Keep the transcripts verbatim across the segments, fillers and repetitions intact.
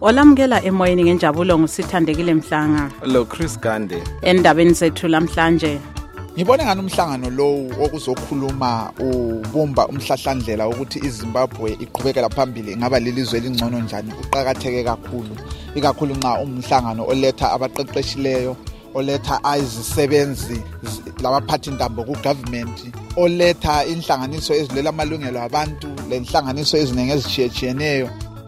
Olamukela emoyeni ngenjabulo ngusithandekile Mhlanga. Lo Chris Gande. Endabeni zethu lamhlanje. Ngibone ngani umhlangano lowo okuzokhuluma ubumba umhlahlandlela ukuthi iZimbabwe iqhubekela phambili ngaba lelizwe elingcono njani uqhakatheke kakhulu ikakhulu nxa umhlangano oletha abaqeqeshileyo oletha izisebenzi labaphathi ndambo ku government oletha inhlanganiso ezilela amalungelo abantu lenhlanganiso ezinenge ezitshiyeneyo.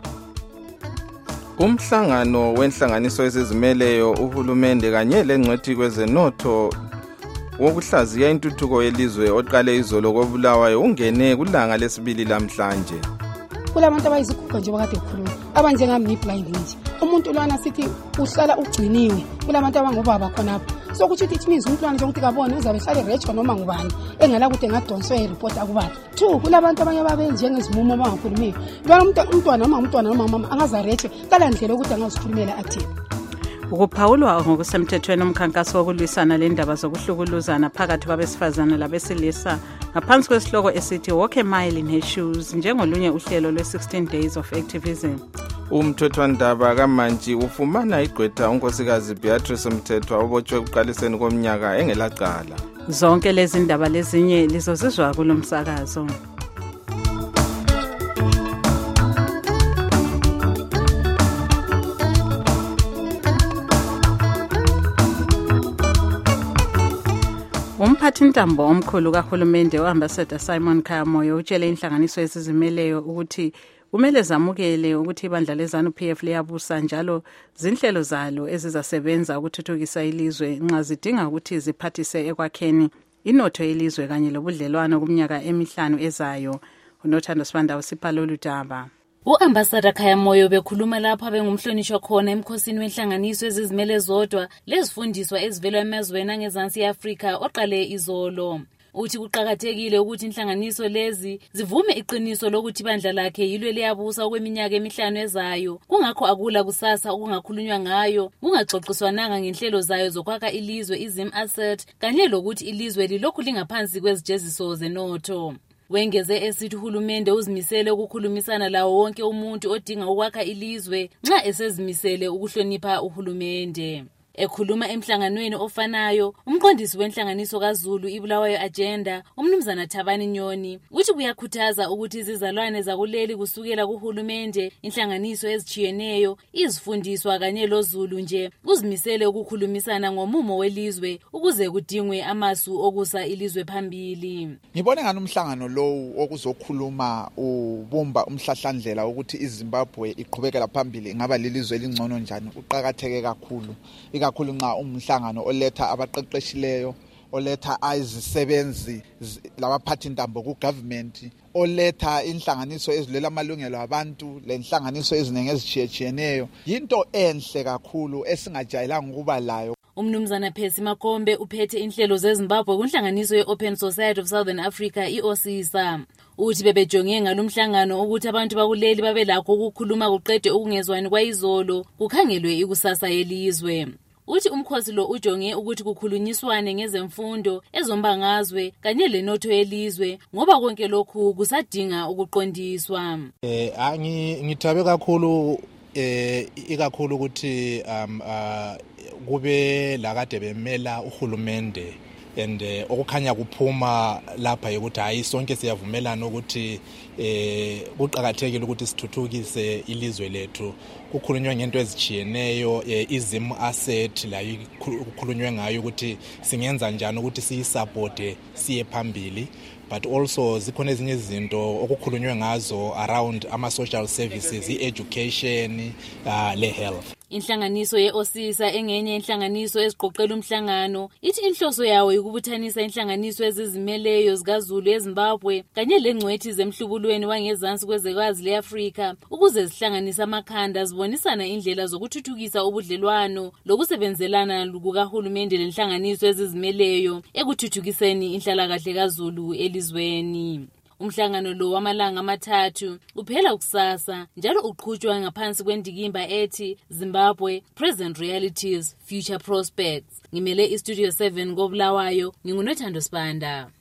Umhlangano wenhlanganiso ezizimeleyo uhulumende kanye lengcwethi kwezenotho wokuhlaziya intuthuko yelizwe oqale izolo kobulawayo ungene kulanga lesibili lamhlanje. Kulabantu abayizigugu nje bakade ukukhuluma abanjengami ngiblind nje umuntu lwana sithi uhlala ugciniwe kulabantu abangobaba khonapho so kuthi it means umuntu lwana nje ukuthi kabone uzabe hlale recho noma ngubani engela kude ngadonswe ireport akubani two kulabantu abanye babe njengezimumo abangakhulumiyo lwana umuntu umntwana noma umntwana noma mama angaza recho kala ndlela ukuthi angazikhulumela athini. Ukuphawulwa ngokusemthethweni umkhankaso wokulwisana lendaba zokuhlukuluzana phakathi kwabesifazana labesilisa ngaphansi kwesihloko esithi Walk a Mile in Her Shoes njengolunye uhlelo lwe-sixteen days of activism. Umthethwandaba kaMantshi ufumana igqwetha unkosikazi Beatrice Mthethwa obotshwe ekuqaliseni komnyaka engelacala. Zonke lezi ndaba lezinye lizozizwa kulomsakazo. Umphathintambo omkhulu kahulumende uAmbassador Simon Khayamoyo utshele inhlanganiso ezizimeleyo ukuthi kumele zamukele ukuthi ibandla leZANU-P F liyabusa njalo zinhlelo zalo ezizasebenza ukuthuthukisa ilizwe nxa zidinga ukuthi ziphathise ekwakheni inotho yelizwe kanye lobudlelwano kumnyaka emihlanu ezayo. Unothando Sibanda usipha lolu daba. U-Ambassador Khayamoyo bekhuluma lapha bengumhlonishwa khona emkhosini wenhlanganiso ezizimele zodwa lezifundiswa ezivela emazweni angezansi Afrika oqale izolo. Uthi kuqhakathekile ukuthi inhlanganiso lezi zivume iqiniso lokuthi ibandla lakhe yilo liyabusa okweminyaka emihlanu ezayo kungakho akula kusasa okungakhulunywa ngayo kungaxoxiswananga ngenhlelo zayo zokwakha ilizwe iZim Asset kanye lokuthi ilizwe lilokhu lingaphansi kwezijeziso zenotho. Wengeze esithi uhulumende uzimisele ukukhulumisana lawo wonke umuntu odinga ukwakha ilizwe nxa esezimisele ukuhlonipha uhulumende. Ekhuluma emhlanganweni ofanayo umqondisi wenhlanganiso kaZulu iBulawayo Agenda umnumzana Thabani Nyoni uthi kuyakhuthaza ukuthi izizalwane zakuleli kusukela kuhulumende inhlanganiso ezichiyeneyo izifundiswa kanye loZulu nje kuzimisele ukukhulumisana ngomumo welizwe ukuze kudingwe amasu okusa ilizwe phambili. Ngibone ngani umhlangano lowo okuzokhuluma ubumba umhlahlandlela ukuthi iZimbabwe iqhubekela phambili ngaba lelizwe elingcono njani uqhakatheke kakhulu ikakhulu nxa umhlangano oletha abaqeqeshileyo oletha izisebenzi labaphathi ndambo ku government oletha inhlanganiso ezilela amalungelo abantu lenhlanganiso ezinenge ezitshiyeneyo yinto enhle kakhulu esingajayelanga ukuba layo. Umnumzana Phesi Makombe uphethe inhlelo zeZimbabwe kunhlanganiso ye-Open Society of Southern Africa i-OSISA. Uthi bebejonge ngalomhlangano ukuthi abantu bakuleli babe lakho ukukhuluma kuqede ukungezwani kwayizolo kukhangelwe ikusasa yelizwe. Uthi umkhosi lo ujonge ukuthi kukhulunyiswane ngezemfundo ezombangazwe kanye lenotho yelizwe ngoba konke lokhu kusadinga ukuqondiswa. Eh angi ngithabe kakhulu eh ikakhulu ukuthi um uh, kube lakade bemela uhulumende and uh, okukhanya kuphuma lapha ukuthi hayi sonke siyavumelana ukuthi eh kuqhakathekile ukuthi sithuthukise ilizwe lethu kukhulunywa ngento ezichiyeneyo eh, iZim Asset la kukhulunywe ngayo ukuthi singenza njani ukuthi siyisupport siye phambili but also zikhona ezinye izinto okukhulunywe ngazo around ama social services i-education uh, le health. Inhlanganiso ye-OSISA engenye inhlanganiso eziqoqela umhlangano ithi inhloso yawo ukubuthanisa inhlanganiso ezizimeleyo zikaZulu eZimbabwe kanye lengcwethi zemhlubulweni wangezansi kwezwekazi leAfrika ukuze zihlanganise amakhanda zibonisana indlela zokuthuthukisa ubudlelwano lokusebenzelana kukahulumende lenhlanganiso ezizimeleyo ekuthuthukiseni inhlalakahle kaZulu elizweni. Umhlangano lo wamalanga amathathu uphela kusasa njalo uqhutshwa ngaphansi kwendikimba ethi Zimbabwe Present Realities Future Prospects. Ngimele iStudio seven koBulawayo ngingunothando Sibanda.